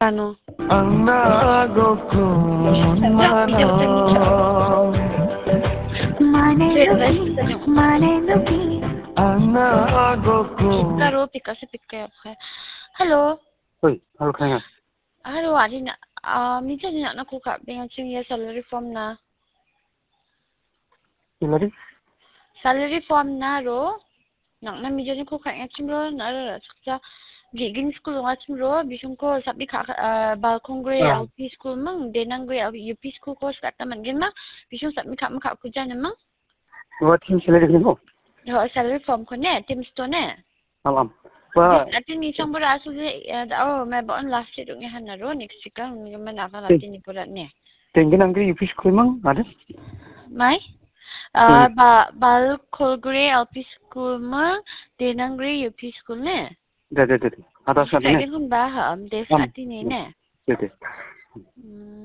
Ano? Klaro, pika sa pika. Hello. Oi, halo kaya. Hello, adi na. Minsan din na kuka dengan cingya salary form na. Ilari? Salary form na ro. Nak na medyo ni kuka nga cingro na ro. Saksa giging school nga cingro. Bisong ko sabi ka balkong grade LP school mang denang grade UP school ko sa taman gin mang. Bisong sabi ka ko dyan mang. What team salary mo? Yo salary form ko ne, team sto ne. Alam. Ba, Atin ni isang bura aso may baon last year ng ihan na ro next week lang naman natin ni pura ne. tingin ang UP school mang ada? May? Balkholgre LP school mang denangre UP school ne. Ada. Ada sa Kaya kung ba desa atin ne. Ada.